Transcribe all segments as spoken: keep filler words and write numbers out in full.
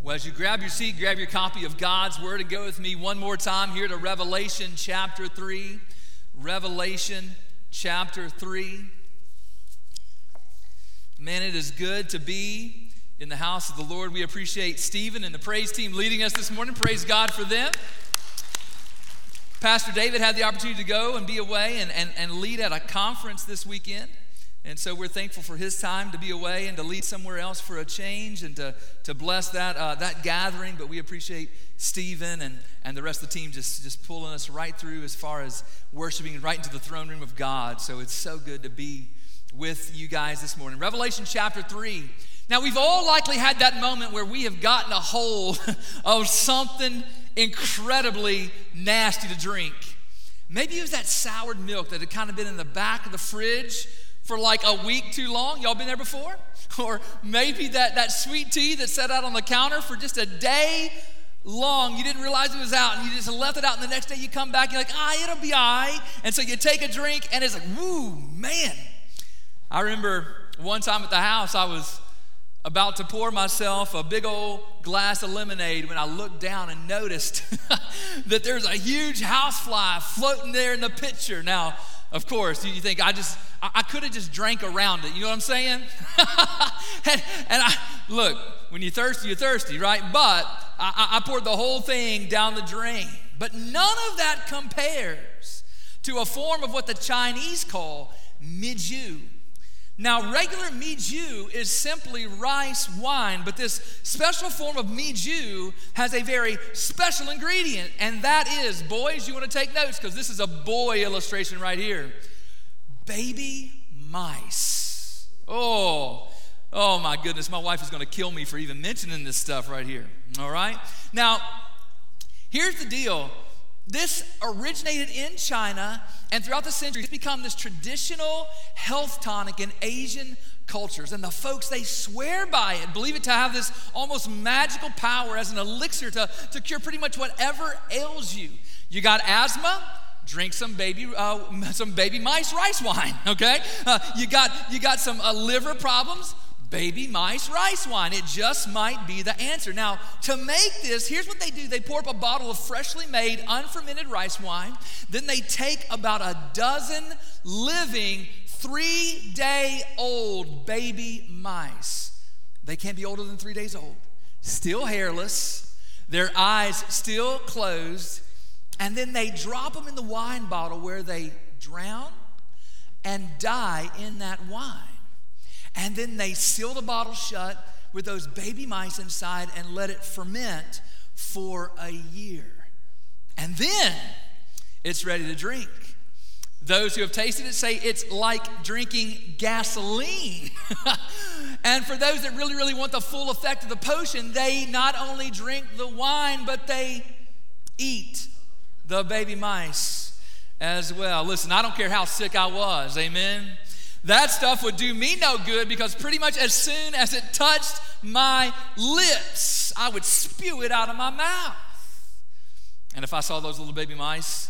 Well, as you grab your seat, grab your copy of God's Word and go with me one more time here to Revelation chapter three. Revelation chapter three. Man, it is good to be in the house of the Lord. We appreciate Stephen and the praise team leading us this morning. Praise God for them. Pastor David had the opportunity to go and be away and, and, and lead at a conference this weekend. And so we're thankful for his time to be away and to lead somewhere else for a change and to, to bless that uh, that gathering. But we appreciate Stephen and, and the rest of the team just, just pulling us right through as far as worshiping right into the throne room of God. So it's so good to be with you guys this morning. Revelation chapter three. Now, we've all likely had that moment where we have gotten a hold of something incredibly nasty to drink. Maybe it was that soured milk that had kind of been in the back of the fridge for like a week too long. Y'all been there before? Or maybe that, that sweet tea that sat out on the counter for just a day long. You didn't realize it was out and you just left it out, and the next day you come back, you're like, ah, it'll be all right. And so you take a drink and it's like, woo, man. I remember one time at the house, I was about to pour myself a big old glass of lemonade when I looked down and noticed that there's a huge housefly floating there in the pitcher. Now, of course, you think I just, I, I could have just drank around it. You know what I'm saying? and, and I, look, when you're thirsty, you're thirsty, right? But I, I poured the whole thing down the drain. But none of that compares to a form of what the Chinese call mijiu. Now, regular mijiu is simply rice wine, but this special form of mijiu has a very special ingredient, and that is, boys, you want to take notes because this is a boy illustration right here. Baby mice. Oh, oh my goodness, my wife is going to kill me for even mentioning this stuff right here, all right? Now, here's the deal. This originated in China, and throughout the centuries, it's become this traditional health tonic in Asian cultures. And the folks, they swear by it, believe it to have this almost magical power as an elixir to, to cure pretty much whatever ails you. You got asthma? Drink some baby, uh, some baby mice rice wine, okay? Uh, you got you got some uh, liver problems? Baby mice rice wine. It just might be the answer. Now, to make this, here's what they do. They pour up a bottle of freshly made, unfermented rice wine. Then they take about a dozen living, three-day-old baby mice. They can't be older than three days old. Still hairless. Their eyes still closed. And then they drop them in the wine bottle where they drown and die in that wine. And then they seal the bottle shut with those baby mice inside and let it ferment for a year. And then it's ready to drink. Those who have tasted it say it's like drinking gasoline. And for those that really, really want the full effect of the potion, they not only drink the wine, but they eat the baby mice as well. Listen, I don't care how sick I was, amen? That stuff would do me no good because pretty much as soon as it touched my lips, I would spew it out of my mouth. And if I saw those little baby mice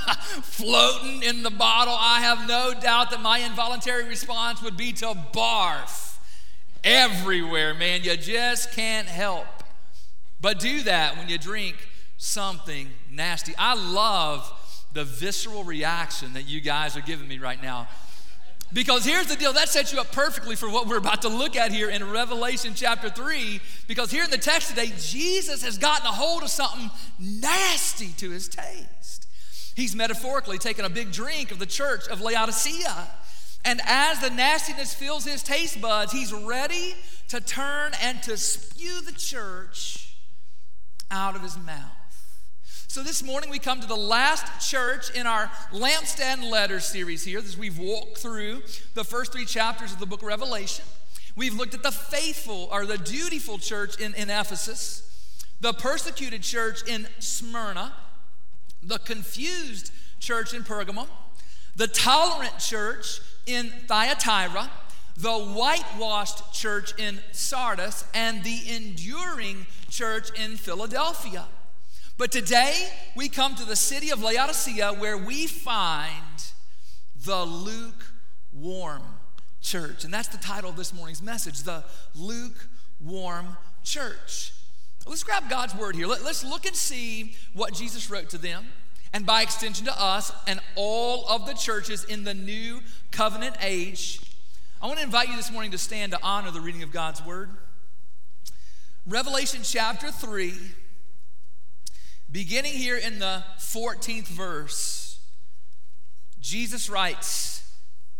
floating in the bottle, I have no doubt that my involuntary response would be to barf everywhere, man. You just can't help but do that when you drink something nasty. I love the visceral reaction that you guys are giving me right now. Because here's the deal, that sets you up perfectly for what we're about to look at here in Revelation chapter three. Because here in the text today, Jesus has gotten a hold of something nasty to his taste. He's metaphorically taken a big drink of the church of Laodicea. And as the nastiness fills his taste buds, he's ready to turn and to spew the church out of his mouth. So this morning we come to the last church in our Lampstand Letters series here as we've walked through the first three chapters of the book of Revelation. We've looked at the faithful or the dutiful church in, in Ephesus, the persecuted church in Smyrna, the confused church in Pergamum, the tolerant church in Thyatira, the whitewashed church in Sardis, and the enduring church in Philadelphia. But today, we come to the city of Laodicea where we find the lukewarm church. And that's the title of this morning's message, the lukewarm church. Let's grab God's word here. Let, let's look and see what Jesus wrote to them, and by extension to us and all of the churches in the new covenant age. I want to invite you this morning to stand to honor the reading of God's word. Revelation chapter three, beginning here in the fourteenth verse, Jesus writes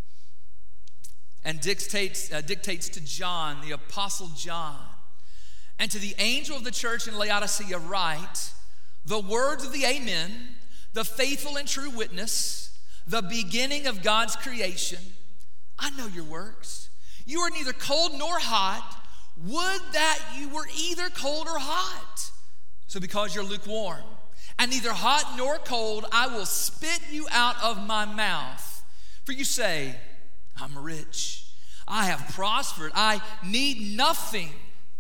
and dictates, uh, dictates to John, the apostle John, and to the angel of the church in Laodicea write, the words of the Amen, the faithful and true witness, the beginning of God's creation. I know your works. You are neither cold nor hot. Would that you were either cold or hot. So because you're lukewarm and neither hot nor cold, I will spit you out of my mouth. For you say, I'm rich, I have prospered, I need nothing,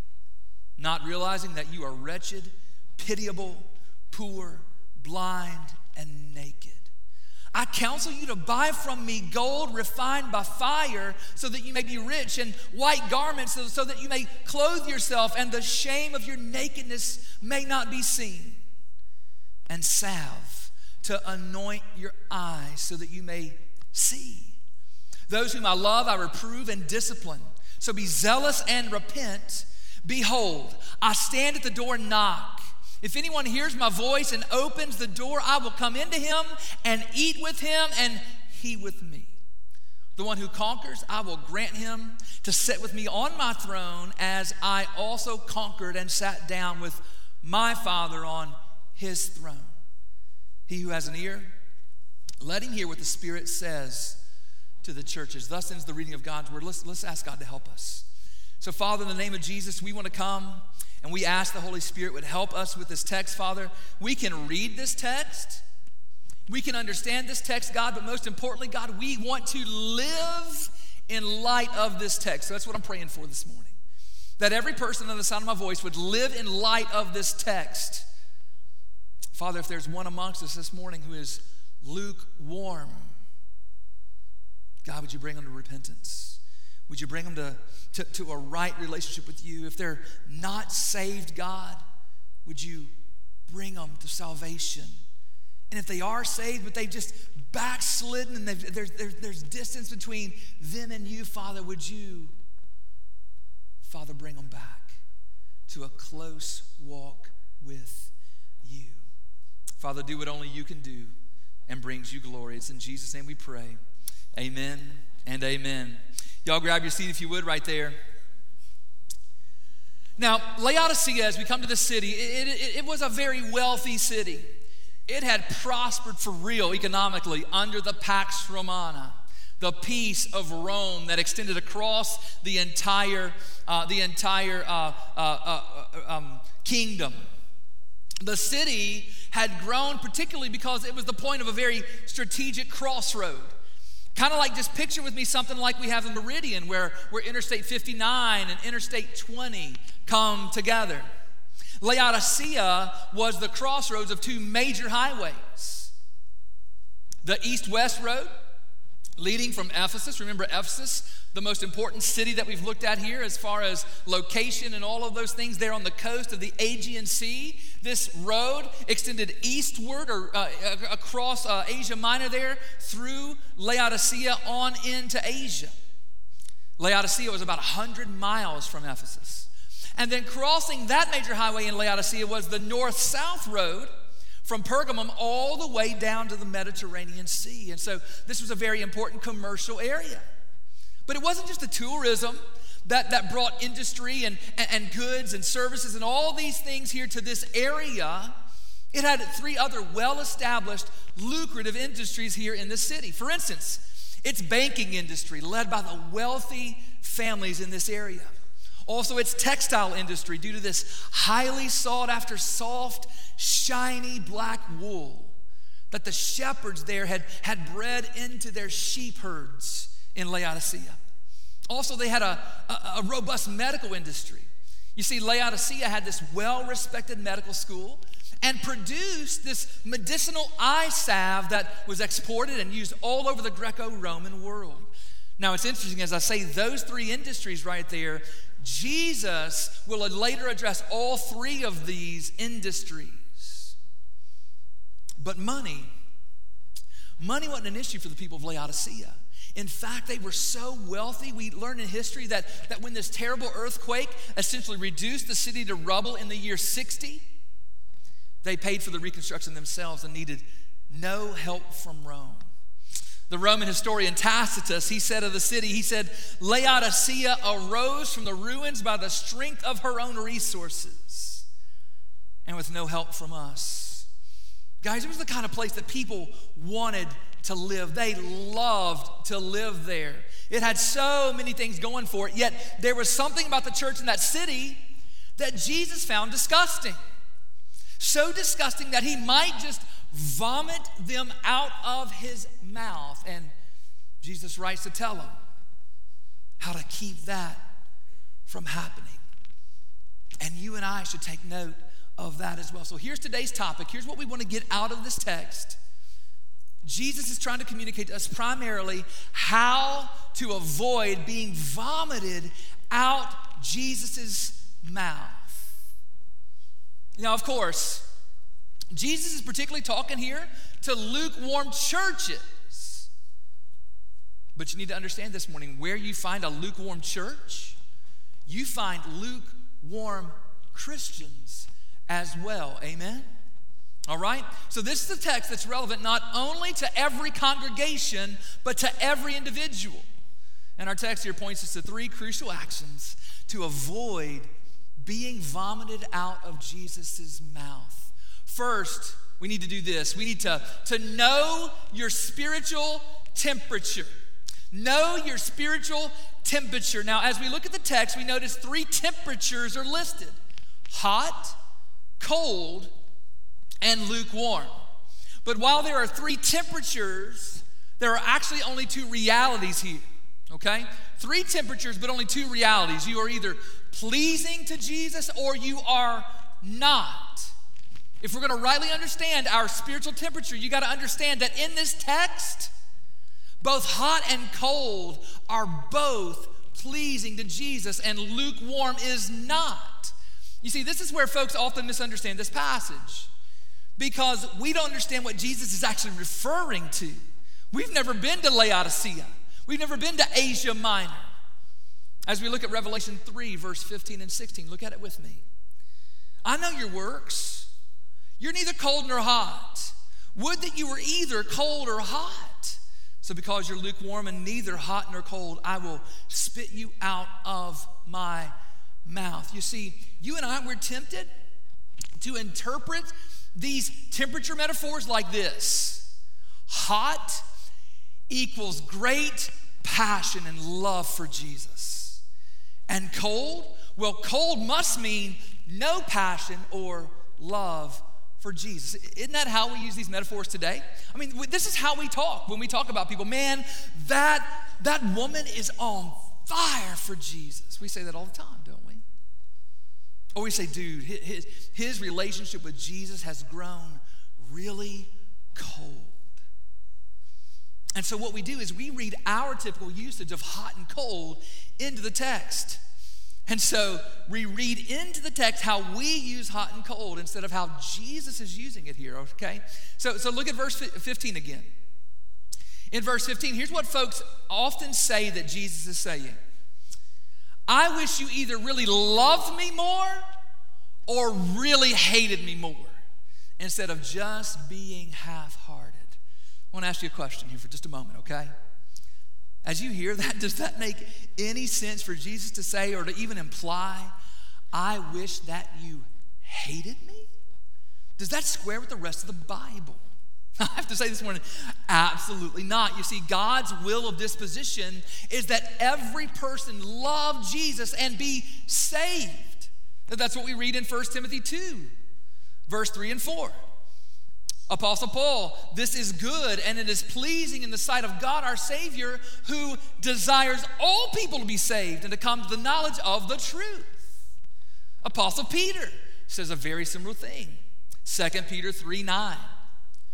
not realizing that you are wretched, pitiable, poor, blind, and naked. I counsel you to buy from me gold refined by fire so that you may be rich, and white garments so, so that you may clothe yourself and the shame of your nakedness may not be seen, and salve to anoint your eyes so that you may see. Those whom I love I reprove and discipline. So be zealous and repent. Behold, I stand at the door and knock. If anyone hears my voice and opens the door, I will come into him and eat with him and he with me. The one who conquers, I will grant him to sit with me on my throne, as I also conquered and sat down with my Father on his throne. He who has an ear, let him hear what the Spirit says to the churches. Thus ends the reading of God's word. Let's, let's ask God to help us. So, Father, in the name of Jesus, we want to come and we ask the Holy Spirit would help us with this text, Father. We can read this text. We can understand this text, God, but most importantly, God, we want to live in light of this text. So that's what I'm praying for this morning. That every person on the sound of my voice would live in light of this text. Father, if there's one amongst us this morning who is lukewarm, God, would you bring them to repentance? Would you bring them to, to, to a right relationship with you? If they're not saved, God, would you bring them to salvation? And if they are saved, but they've just backslidden and they've, there's, there's, there's distance between them and you, Father, would you, Father, bring them back to a close walk with you? Father, do what only you can do and brings you glory. It's in Jesus' name we pray. Amen and amen. Y'all grab your seat if you would right there. Now, Laodicea, as we come to this city, it, it, it was a very wealthy city. It had prospered for real economically under the Pax Romana, the peace of Rome that extended across the entire, uh, the entire uh, uh, uh, um, kingdom. The city had grown particularly because it was the point of a very strategic crossroad. Kind of like, just picture with me something like we have in Meridian, where, where Interstate fifty-nine and Interstate twenty come together. Laodicea was the crossroads of two major highways. The east-west road leading from Ephesus. Remember Ephesus, the most important city that we've looked at here as far as location and all of those things, there on the coast of the Aegean Sea. This road extended eastward or uh, across uh, Asia Minor there through Laodicea on into Asia. Laodicea was about one hundred miles from Ephesus. And then crossing that major highway in Laodicea was the north-south road from Pergamum all the way down to the Mediterranean Sea. And so this was a very important commercial area. But it wasn't just the tourism that, that brought industry and, and, and goods and services and all these things here to this area. It had three other well-established, lucrative industries here in the city. For instance, its banking industry, led by the wealthy families in this area. Also, its textile industry, due to this highly sought-after, soft, shiny black wool that the shepherds there had, had bred into their sheep herds in Laodicea. Also, they had a, a, a robust medical industry. You see, Laodicea had this well-respected medical school and produced this medicinal eye salve that was exported and used all over the Greco-Roman world. Now, it's interesting, as I say, those three industries right there Jesus will later address all three of these industries. But money, money wasn't an issue for the people of Laodicea. In fact, they were so wealthy, we learn in history that, that when this terrible earthquake essentially reduced the city to rubble in the year sixty, they paid for the reconstruction themselves and needed no help from Rome. The Roman historian Tacitus, he said of the city, he said, Laodicea arose from the ruins by the strength of her own resources and with no help from us. Guys, it was the kind of place that people wanted to live. They loved to live there. It had so many things going for it, yet there was something about the church in that city that Jesus found disgusting. So disgusting that he might just vomit them out of his mouth. And Jesus writes to tell them how to keep that from happening. And you and I should take note of that as well. So here's today's topic. Here's what we want to get out of this text. Jesus is trying to communicate to us primarily how to avoid being vomited out Jesus's mouth. Now, of course, Jesus is particularly talking here to lukewarm churches. But you need to understand this morning, where you find a lukewarm church, you find lukewarm Christians as well. Amen? All right? So this is a text that's relevant not only to every congregation, but to every individual. And our text here points us to three crucial actions to avoid being vomited out of Jesus' mouth. First, we need to do this. We need to, to know your spiritual temperature. Know your spiritual temperature. Now, as we look at the text, we notice three temperatures are listed: hot, cold, and lukewarm. But while there are three temperatures, there are actually only two realities here, okay? Three temperatures, but only two realities. You are either pleasing to Jesus or you are not. If we're going to rightly understand our spiritual temperature, you got to understand that in this text, both hot and cold are both pleasing to Jesus, and lukewarm is not. You see, this is where folks often misunderstand this passage, because we don't understand what Jesus is actually referring to. We've never been to Laodicea. We've never been to Asia Minor. As we look at Revelation three, verse fifteen and sixteen, look at it with me. I know your works. You're neither cold nor hot. Would that you were either cold or hot. So because you're lukewarm and neither hot nor cold, I will spit you out of my mouth. You see, you and I, we're tempted to interpret these temperature metaphors like this: hot equals great passion and love for Jesus. And cold, well, cold must mean no passion or love for Jesus. Isn't that how we use these metaphors today? I mean, this is how we talk when we talk about people. Man, that, that woman is on fire for Jesus. We say that all the time, don't we? Or we say, dude, his, his relationship with Jesus has grown really cold. And so what we do is we read our typical usage of hot and cold into the text. And so we read into the text how we use hot and cold instead of how Jesus is using it here, okay? So, so look at verse fifteen again. In verse fifteen, here's what folks often say that Jesus is saying: I wish you either really loved me more or really hated me more, instead of just being half-hearted. I want to ask you a question here for just a moment, okay? As you hear that, does that make any sense for Jesus to say or to even imply, I wish that you hated me? Does that square with the rest of the Bible? I have to say this morning, absolutely not. You see, God's will of disposition is that every person love Jesus and be saved. That's what we read in First Timothy two, verse three and four. Apostle Paul, this is good and it is pleasing in the sight of God our Savior, who desires all people to be saved and to come to the knowledge of the truth. Apostle Peter says a very similar thing. Second Peter three nine.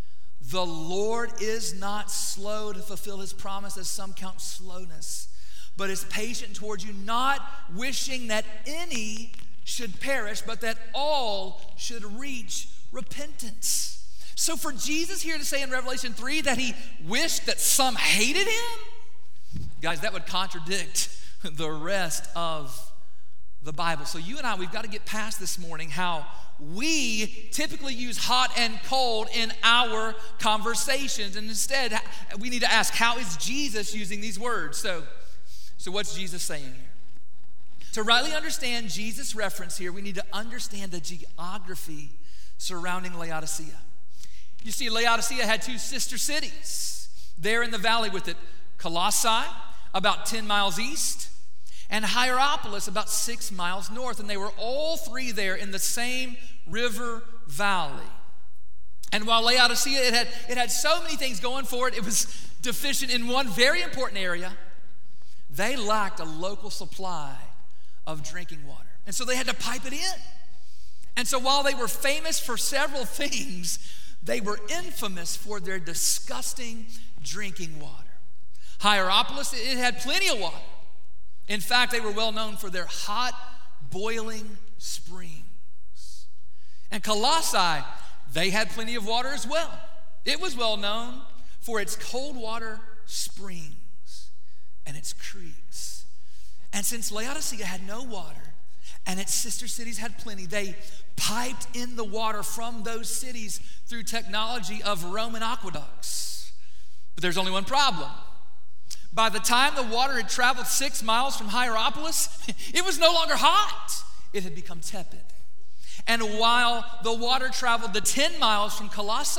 The Lord is not slow to fulfill his promise, as some count slowness, but is patient towards you, not wishing that any should perish, but that all should reach repentance. So for Jesus here to say in Revelation three that he wished that some hated him, guys, that would contradict the rest of the Bible. So you and I, we've got to get past this morning how we typically use hot and cold in our conversations. And instead, we need to ask, how is Jesus using these words? So, so what's Jesus saying here? To rightly understand Jesus' reference here, we need to understand the geography surrounding Laodicea. You see, Laodicea had two sister cities there in the valley with it. Colossae, about ten miles east, and Hierapolis, about six miles north. And they were all three there in the same river valley. And while Laodicea, it had, it had so many things going for it, it was deficient in one very important area. They lacked a local supply of drinking water. And so they had to pipe it in. And so while they were famous for several things, they were infamous for their disgusting drinking water. Hierapolis, it had plenty of water. In fact, they were well known for their hot, boiling springs. And Colossae, they had plenty of water as well. It was well known for its cold water springs and its creeks. And since Laodicea had no water and its sister cities had plenty, they piped in the water from those cities through technology of Roman aqueducts. But there's only one problem. By the time the water had traveled six miles from Hierapolis, it was no longer hot. It had become tepid. And while the water traveled the ten miles from Colossae,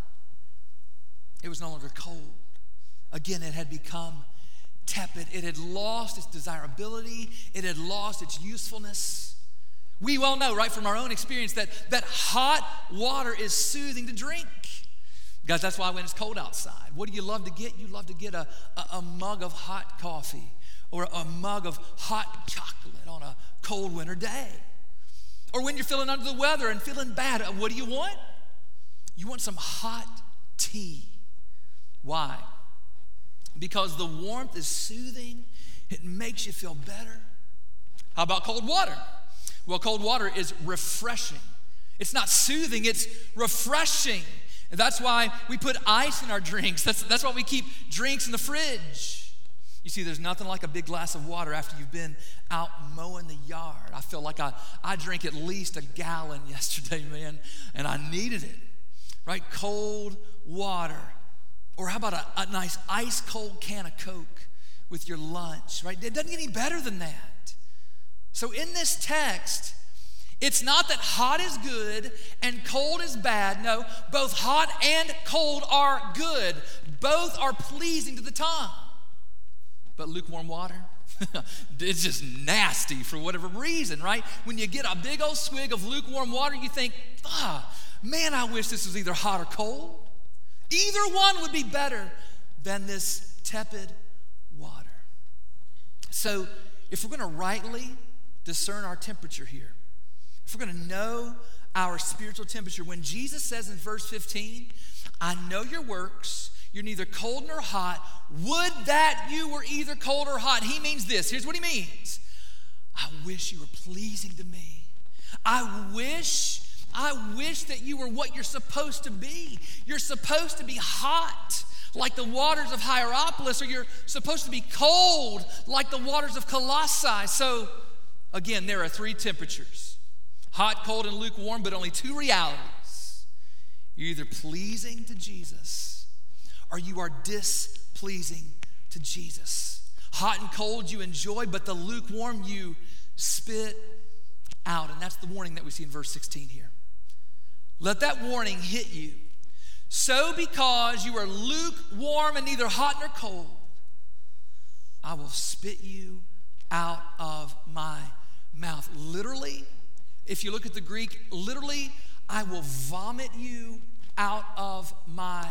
it was no longer cold. Again, it had become tepid. It had lost its desirability. It had lost its usefulness. We well know, right, from our own experience that, that hot water is soothing to drink. Guys, that's why when it's cold outside, what do you love to get? You love to get a, a, a mug of hot coffee or a mug of hot chocolate on a cold winter day. Or when you're feeling under the weather and feeling bad, what do you want? You want some hot tea. Why? Because the warmth is soothing. It makes you feel better. How about cold water? Well, cold water is refreshing. It's not soothing, it's refreshing. And that's why we put ice in our drinks. That's, that's why we keep drinks in the fridge. You see, there's nothing like a big glass of water after you've been out mowing the yard. I feel like I, I drank at least a gallon yesterday, man, and I needed it, right? Cold water. Or how about a, a nice ice cold can of Coke with your lunch, right? It doesn't get any better than that. So in this text, it's not that hot is good and cold is bad. No, both hot and cold are good. Both are pleasing to the tongue. But lukewarm water, it's just nasty for whatever reason, right? When you get a big old swig of lukewarm water, you think, ah, man, I wish this was either hot or cold. Either one would be better than this tepid water. So if we're going to rightly discern our temperature here, if we're going to know our spiritual temperature, when Jesus says in verse fifteen, I know your works, you're neither cold nor hot, would that you were either cold or hot. He means this. Here's what he means. I wish you were pleasing to me. I wish, I wish that you were what you're supposed to be. You're supposed to be hot like the waters of Hierapolis, or you're supposed to be cold like the waters of Colossae. So again, there are three temperatures. Hot, cold, and lukewarm, but only two realities. You're either pleasing to Jesus or you are displeasing to Jesus. Hot and cold you enjoy, but the lukewarm you spit out. And that's the warning that we see in verse sixteen here. Let that warning hit you. So because you are lukewarm and neither hot nor cold, I will spit you out of my mouth. Literally, if you look at the Greek, literally, I will vomit you out of my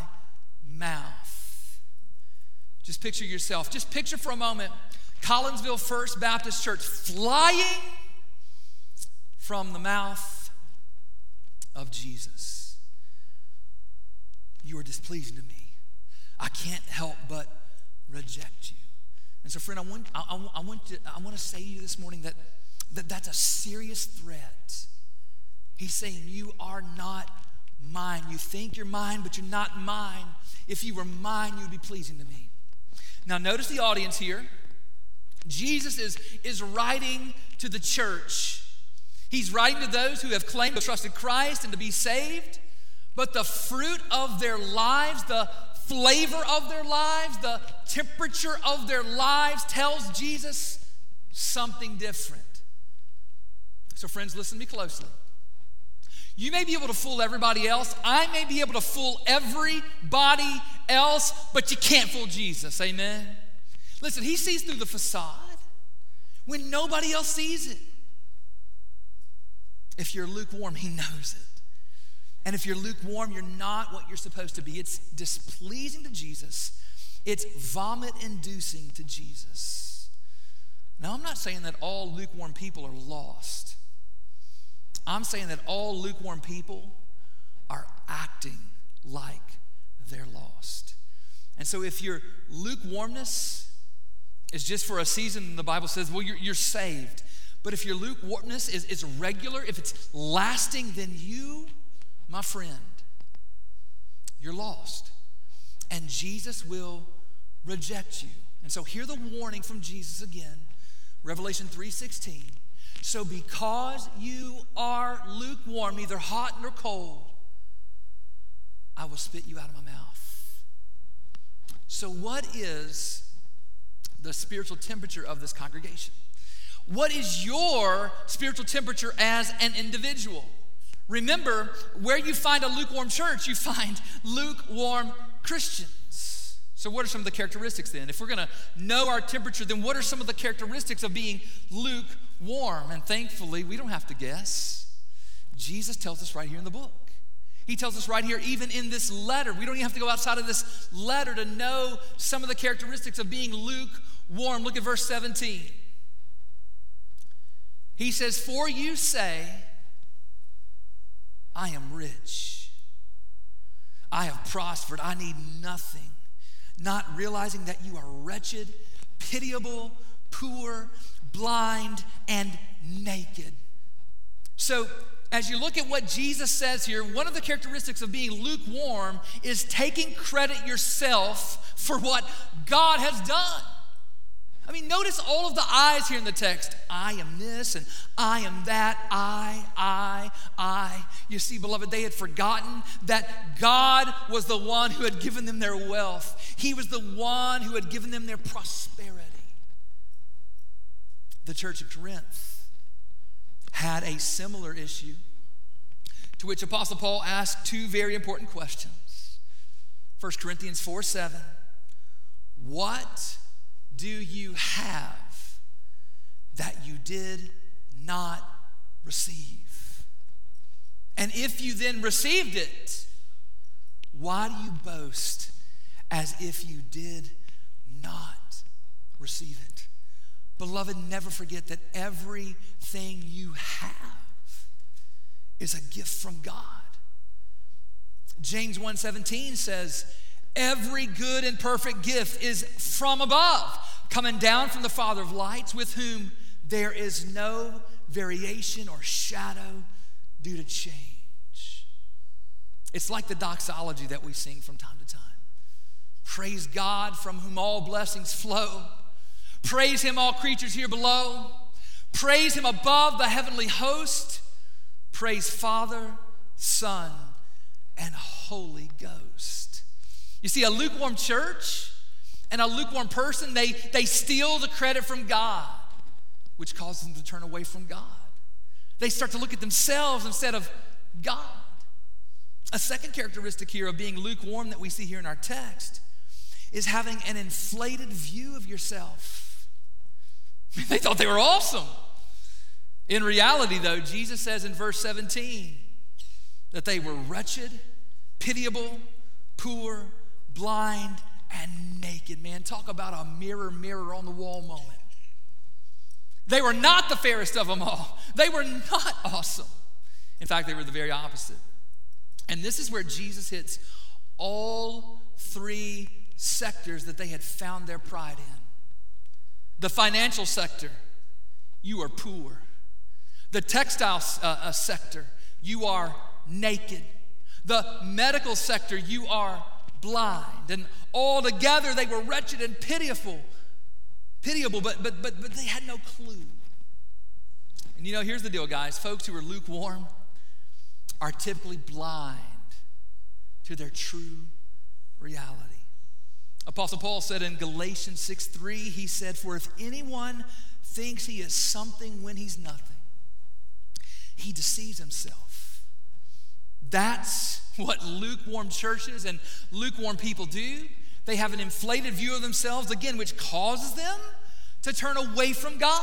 mouth. Just picture yourself. Just picture for a moment Collinsville First Baptist Church flying from the mouth of Jesus. You are displeasing to me. I can't help but reject you. And so, friend, I want, I, I, I want, to, I want to say to you this morning that, that that's a serious threat. He's saying, you are not mine. You think you're mine, but you're not mine. If you were mine, you'd be pleasing to me. Now, notice the audience here. Jesus is, is writing to the church. He's writing to those who have claimed to trust in Christ and to be saved, but the fruit of their lives, the flavor of their lives, the temperature of their lives tells Jesus something different. So, friends, listen to me closely. You may be able to fool everybody else. I may be able to fool everybody else, but you can't fool Jesus. Amen? Listen, he sees through the facade when nobody else sees it. If you're lukewarm, he knows it. And if you're lukewarm, you're not what you're supposed to be. It's displeasing to Jesus. It's vomit-inducing to Jesus. Now, I'm not saying that all lukewarm people are lost. I'm saying that all lukewarm people are acting like they're lost. And so if your lukewarmness is just for a season, the Bible says, well, you're, you're saved. But if your lukewarmness is, is regular, if it's lasting, then you, my friend, you're lost. And Jesus will reject you. And so hear the warning from Jesus again. Revelation three sixteen. So because you are lukewarm, neither hot nor cold, I will spit you out of my mouth. So what is the spiritual temperature of this congregation? What is your spiritual temperature as an individual? Remember, where you find a lukewarm church, you find lukewarm Christians. So what are some of the characteristics then? If we're going to know our temperature, then what are some of the characteristics of being lukewarm? And thankfully, we don't have to guess. Jesus tells us right here in the book. He tells us right here, even in this letter. We don't even have to go outside of this letter to know some of the characteristics of being lukewarm. Look at verse seventeen. He says, for you say, I am rich. I have prospered. I need nothing. Not realizing that you are wretched, pitiable, poor, blind, and naked. So, as you look at what Jesus says here, one of the characteristics of being lukewarm is taking credit yourself for what God has done. I mean, notice all of the I's here in the text. I am this and I am that. I, I, I. You see, beloved, they had forgotten that God was the one who had given them their wealth. He was the one who had given them their prosperity. The church of Corinth had a similar issue, to which Apostle Paul asked two very important questions. First Corinthians four seven. What do you have that you did not receive? And if you then received it, why do you boast as if you did not receive it? Beloved, never forget that everything you have is a gift from God. James one seventeen says, every good and perfect gift is from above, coming down from the Father of lights, with whom there is no variation or shadow due to change. It's like the doxology that we sing from time to time. Praise God, from whom all blessings flow. Praise him, all creatures here below. Praise him above the heavenly host. Praise Father, Son, and Holy Ghost. You see, a lukewarm church and a lukewarm person, they, they steal the credit from God, which causes them to turn away from God. They start to look at themselves instead of God. A second characteristic here of being lukewarm that we see here in our text is having an inflated view of yourself. They thought they were awesome. In reality, though, Jesus says in verse seventeen that they were wretched, pitiable, poor, blind, and naked. Man, talk about a mirror, mirror on the wall moment. They were not the fairest of them all. They were not awesome. In fact, they were the very opposite. And this is where Jesus hits all three sectors that they had found their pride in. The financial sector, you are poor. The textile uh, uh, sector, you are naked. The medical sector, you are blind. And all together they were wretched and pitiable. Pitiable, but, but, but, but they had no clue. And you know, here's the deal, guys. Folks who are lukewarm are typically blind to their true reality. Apostle Paul said in Galatians six three, he said, "For if anyone thinks he is something when he's nothing, he deceives himself." That's what lukewarm churches and lukewarm people do. They have an inflated view of themselves, again, which causes them to turn away from God.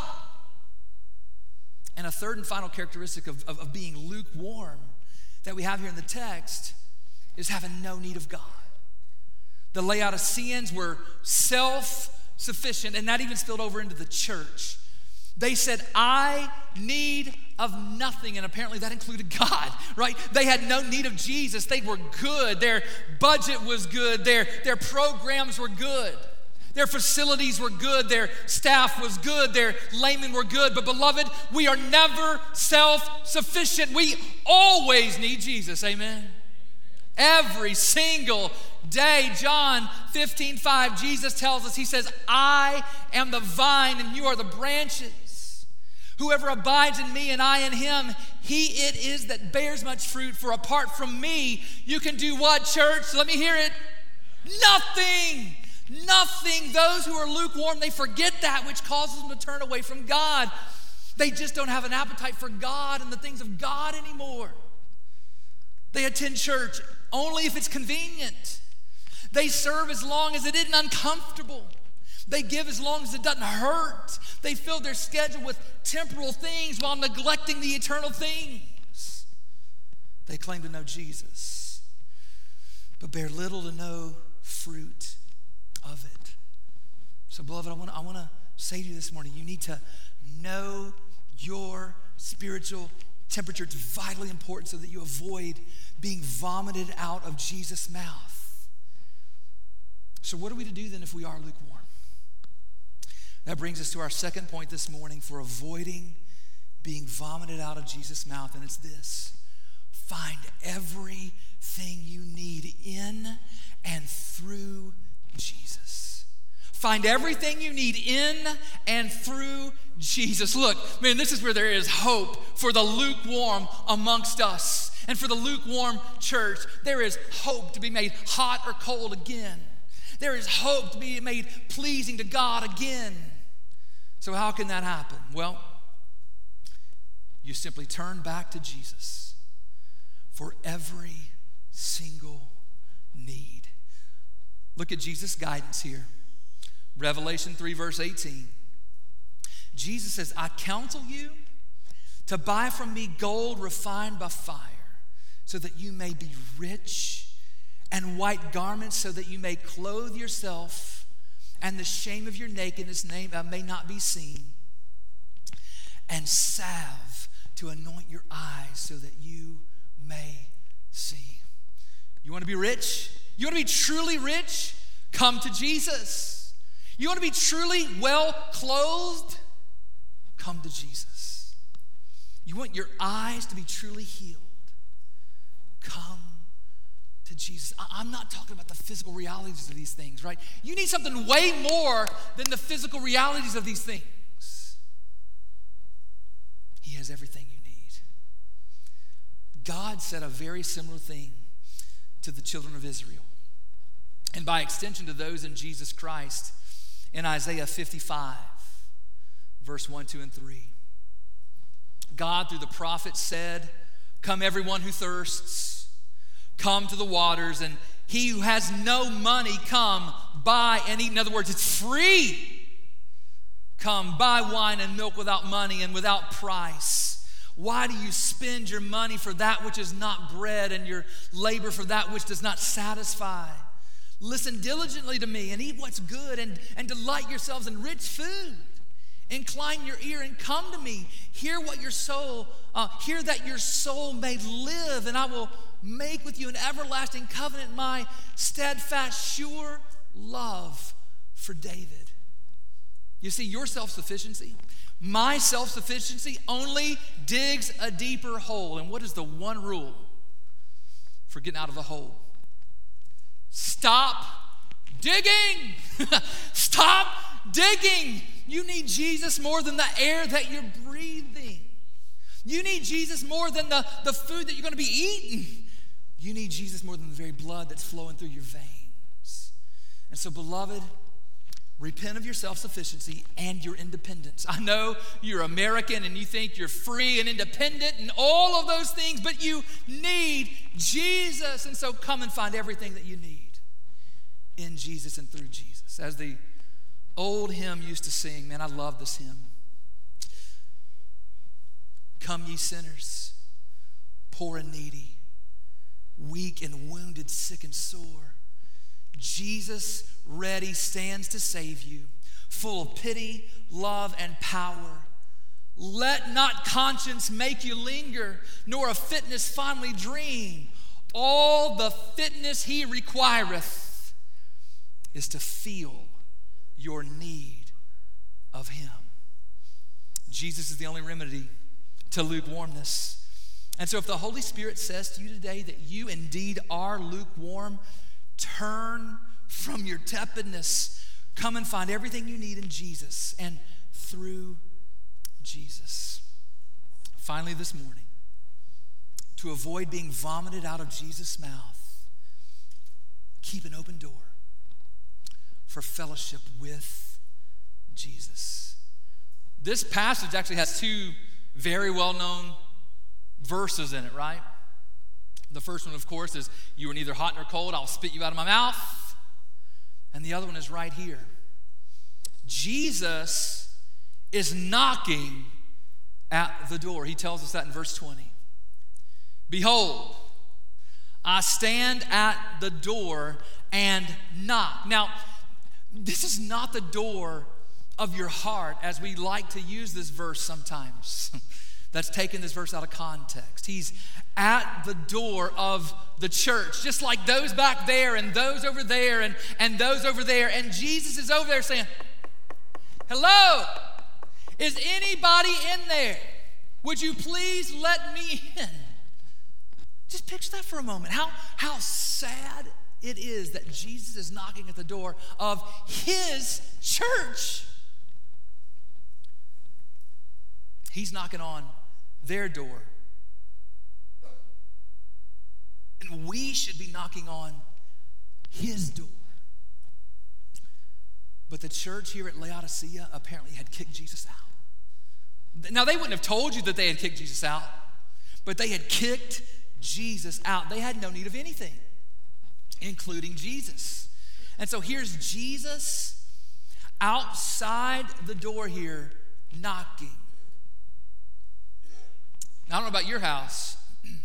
And a third and final characteristic of, of, of being lukewarm that we have here in the text is having no need of God. The Laodiceans were self-sufficient, and that even spilled over into the church. They said, "I need of nothing," and apparently that included God, right? They had no need of Jesus. They were good. Their budget was good. Their, their programs were good. Their facilities were good. Their staff was good. Their laymen were good. But beloved, we are never self-sufficient. We always need Jesus, amen? Every single day. John fifteen five, Jesus tells us, he says, "I am the vine and you are the branches. Whoever abides in me and I in him, he it is that bears much fruit. For apart from me, you can do what, church? Let me hear it. Nothing. Nothing." Those who are lukewarm, they forget that, which causes them to turn away from God. They just don't have an appetite for God and the things of God anymore. They attend church only if it's convenient. They serve as long as it isn't uncomfortable. They give as long as it doesn't hurt. They fill their schedule with temporal things while neglecting the eternal things. They claim to know Jesus, but bear little to no fruit of it. So, beloved, I want to I want to say to you this morning, you need to know your spiritual temperature. It's vitally important so that you avoid being vomited out of Jesus' mouth. So what are we to do then if we are lukewarm? That brings us to our second point this morning for avoiding being vomited out of Jesus' mouth, and it's this: find everything you need in and through Jesus. Find everything you need in and through Jesus. Look, man, this is where there is hope for the lukewarm amongst us and for the lukewarm church. There is hope to be made hot or cold again. There is hope to be made pleasing to God again. So how can that happen? Well, you simply turn back to Jesus for every single need. Look at Jesus' guidance here. Revelation three, verse eighteen. Jesus says, "I counsel you to buy from me gold refined by fire, so that you may be rich, and white garments so that you may clothe yourself, and the shame of your nakedness may not be seen, and salve to anoint your eyes so that you may see." You want to be rich? You want to be truly rich? Come to Jesus. You want to be truly well clothed? Come to Jesus. You want your eyes to be truly healed? Come to Jesus. I'm not talking about the physical realities of these things, right? You need something way more than the physical realities of these things. He has everything you need. God said a very similar thing to the children of Israel, and by extension to those in Jesus Christ, in Isaiah fifty-five, verse one, two, and three. God, through the prophet, said, "Come everyone who thirsts, come to the waters, and he who has no money, come, buy and eat." In other words, it's free. Come, buy wine and milk without money and without price. Why do you spend your money for that which is not bread, and your labor for that which does not satisfy? Listen diligently to me and eat what's good, and, and delight yourselves in rich food. Incline your ear and come to me. Hear what your soul, uh, hear that your soul may live, and I will make with you an everlasting covenant, my steadfast, sure love for David. You see, your self-sufficiency, my self-sufficiency only digs a deeper hole. And what is the one rule for getting out of the hole? Stop digging. Stop digging. You need Jesus more than the air that you're breathing. You need Jesus more than the, the food that you're going to be eating. You need Jesus more than the very blood that's flowing through your veins. And so, beloved, repent of your self-sufficiency and your independence. I know you're American and you think you're free and independent and all of those things, but you need Jesus. And so come and find everything that you need in Jesus and through Jesus. As the old hymn used to sing, man, I love this hymn. Come ye sinners, poor and needy, weak and wounded, sick and sore. Jesus ready stands to save you, full of pity, love, and power. Let not conscience make you linger, nor a fitness fondly dream. All the fitness he requireth is to feel your need of him. Jesus is the only remedy to lukewarmness. And so if the Holy Spirit says to you today that you indeed are lukewarm, turn from your tepidness. Come and find everything you need in Jesus and through Jesus. Finally this morning, to avoid being vomited out of Jesus' mouth, keep an open door for fellowship with Jesus. This passage actually has two very well-known verses in it, right? The first one, of course, is you are neither hot nor cold, I'll spit you out of my mouth. And the other one is right here. Jesus is knocking at the door. He tells us that in verse twenty. Behold, I stand at the door and knock. Now, this is not the door of your heart as we like to use this verse sometimes. That's taken this verse out of context. He's at the door of the church, just like those back there and those over there and, and those over there. And Jesus is over there saying, hello, is anybody in there? Would you please let me in? Just picture that for a moment. How, how sad it is that Jesus is knocking at the door of his church. He's knocking on their door. And we should be knocking on his door. But the church here at Laodicea apparently had kicked Jesus out. Now, they wouldn't have told you that they had kicked Jesus out, but they had kicked Jesus out. They had no need of anything, including Jesus. And so here's Jesus outside the door here knocking. Now, I don't know about your house.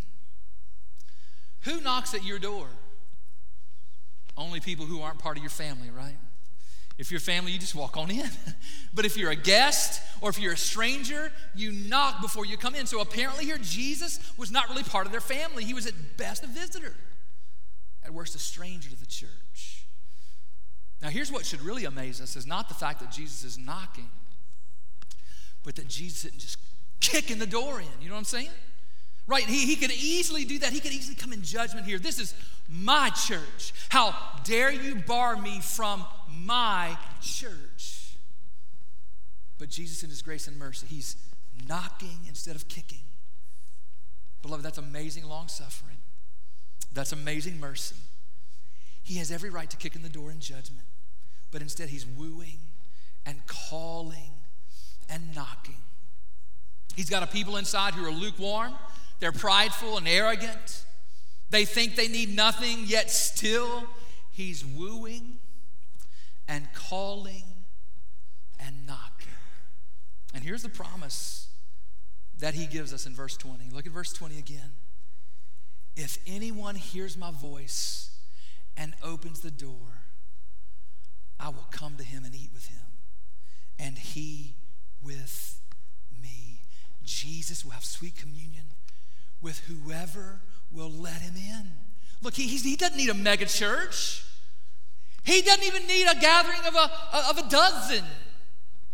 Who knocks at your door? Only people who aren't part of your family, right? If you're family, you just walk on in. But if you're a guest or if you're a stranger, you knock before you come in. So apparently here, Jesus was not really part of their family. He was at best a visitor, at worst a stranger to the church. Now, here's what should really amaze us is not the fact that Jesus is knocking, but that Jesus isn't just kicking the door in. You know what I'm saying? Right? He, he could easily do that. He could easily come in judgment here. This is my church. How dare you bar me from my church? But Jesus, in his grace and mercy, he's knocking instead of kicking. Beloved, that's amazing long-suffering. That's amazing mercy. He has every right to kick in the door in judgment, but instead he's wooing and calling and knocking. He's got a people inside who are lukewarm. They're prideful and arrogant. They think they need nothing, yet still he's wooing and calling and knocking. And here's the promise that he gives us in verse twenty. Look at verse twenty again. If anyone hears my voice and opens the door, I will come to him and eat with him, and he with me. Jesus will have sweet communion with whoever will let him in. Look, he, he doesn't need a mega church. He doesn't even need a gathering of a, of a dozen.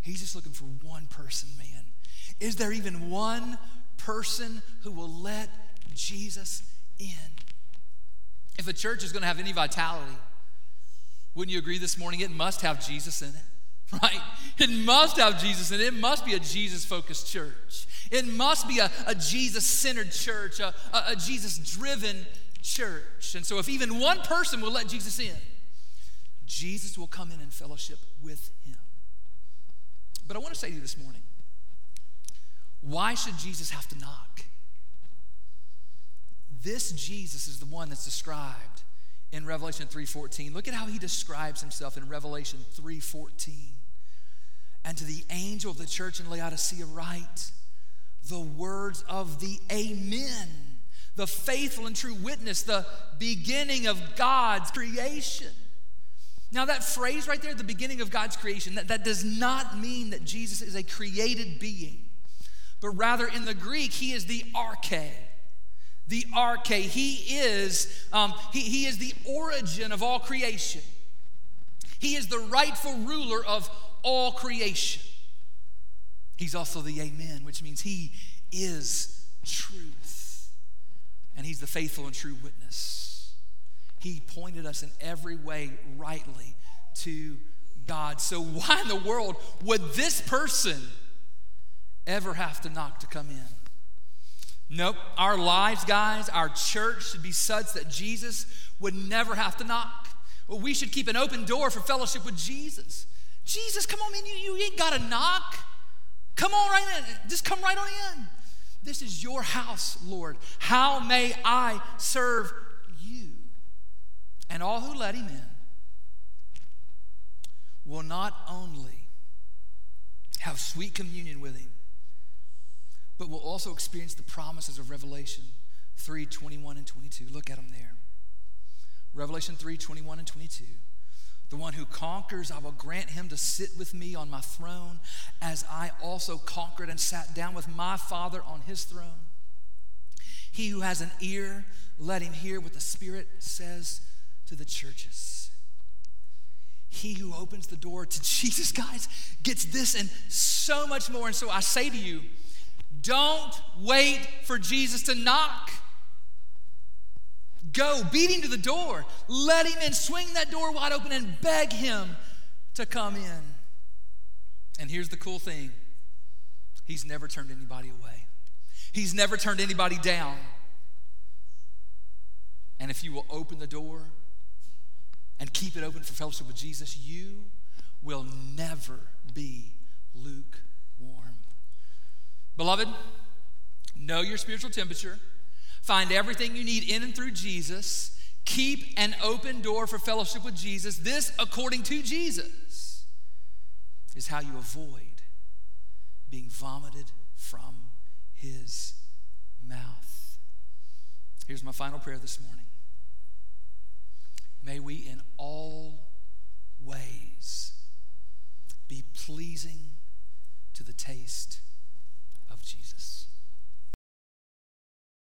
He's just looking for one person, man. Is there even one person who will let Jesus in? If a church is going to have any vitality, wouldn't you agree this morning? It must have Jesus in it, right? It must have Jesus in it. It must be a Jesus-focused church. It must be a, a Jesus-centered church, a, a, a Jesus-driven church. And so if even one person will let Jesus in, Jesus will come in and fellowship with him. But I want to say to you this morning, why should Jesus have to knock? This Jesus is the one that's described in Revelation three fourteen. Look at how he describes himself in Revelation three fourteen. And to the angel of the church in Laodicea write, the words of the Amen, the faithful and true witness, the beginning of God's creation. Now that phrase right there, the beginning of God's creation, that, that does not mean that Jesus is a created being, but rather in the Greek, he is the arche. The arche. He is, um, he, he is the origin of all creation. He is the rightful ruler of all creation. He's also the Amen, which means he is truth. And he's the faithful and true witness. He pointed us in every way rightly to God. So why in the world would this person ever have to knock to come in? Nope. Our lives, guys, our church should be such that Jesus would never have to knock. Well, we should keep an open door for fellowship with Jesus. Jesus, come on, man, you, you ain't got to knock. Come on right in. Just come right on in. This is your house, Lord. How may I serve you? And all who let him in will not only have sweet communion with him, but will also experience the promises of Revelation three twenty-one and twenty-two. Look at them there. Revelation three twenty-one and twenty-two. The one who conquers, I will grant him to sit with me on my throne, as I also conquered and sat down with my Father on his throne. He who has an ear, let him hear what the Spirit says to the churches. He who opens the door to Jesus, guys, gets this and so much more. And so I say to you, don't wait for Jesus to knock. Go, beat him to the door. Let him in. Swing that door wide open and beg him to come in. And here's the cool thing. He's never turned anybody away. He's never turned anybody down. And if you will open the door and keep it open for fellowship with Jesus, you will never be lukewarm. Beloved, know your spiritual temperature. Find everything you need in and through Jesus. Keep an open door for fellowship with Jesus. This, according to Jesus, is how you avoid being vomited from his mouth. Here's my final prayer this morning. May we in all ways be pleasing to the taste of Jesus.